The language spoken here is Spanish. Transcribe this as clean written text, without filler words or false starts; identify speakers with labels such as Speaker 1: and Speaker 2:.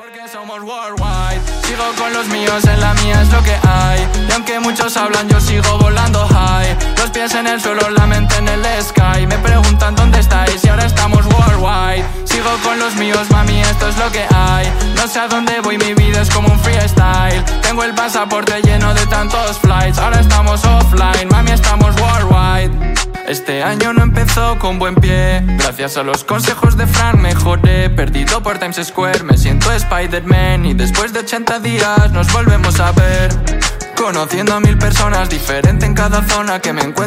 Speaker 1: Porque somos worldwide. Sigo con los míos, en la mía es lo que hay. Y aunque muchos hablan, yo sigo volando high. Los pies en el suelo, la mente en el sky. Me preguntan dónde estáis y ahora estamos worldwide. Sigo con los míos, mami, esto es lo que hay. No sé a dónde voy, mi vida es como un freestyle. Tengo el pasaporte lleno de tantos flights. Ahora estamos offline, mami, estamos worldwide. Este año no empezó con buen pie. Gracias a los consejos de Fran mejoré. Perdido por Times Square, me siento Spider-Man. Y después de 80 días nos volvemos a ver. Conociendo a 1000 personas, diferente en cada zona que me encuentro.